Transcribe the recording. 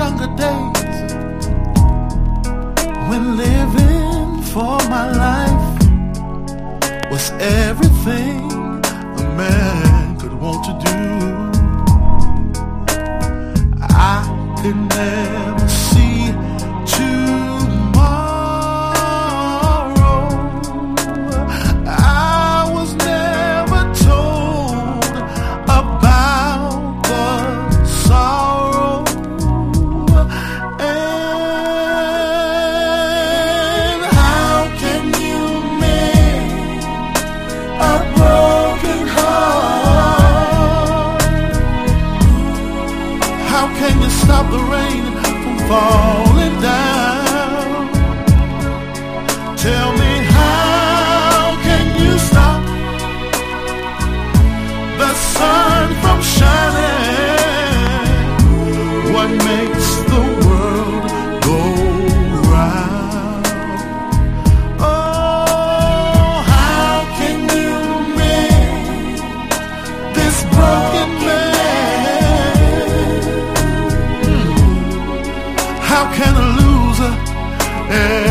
younger days, when living for my life was everything a man could want to do, I could never see tomorrow. I was never told about the sorrow, and how can you mend a broken heart? How can you stop the rain from falling down? Tell me, how can you stop the sun from shining? What makes the world go round? Oh, how can you mend this broken man? How can a loser